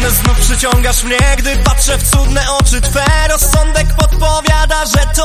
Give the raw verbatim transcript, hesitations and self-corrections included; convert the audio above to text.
Znów przyciągasz mnie, gdy patrzę w cudne oczy twe. Rozsądek podpowiada, że to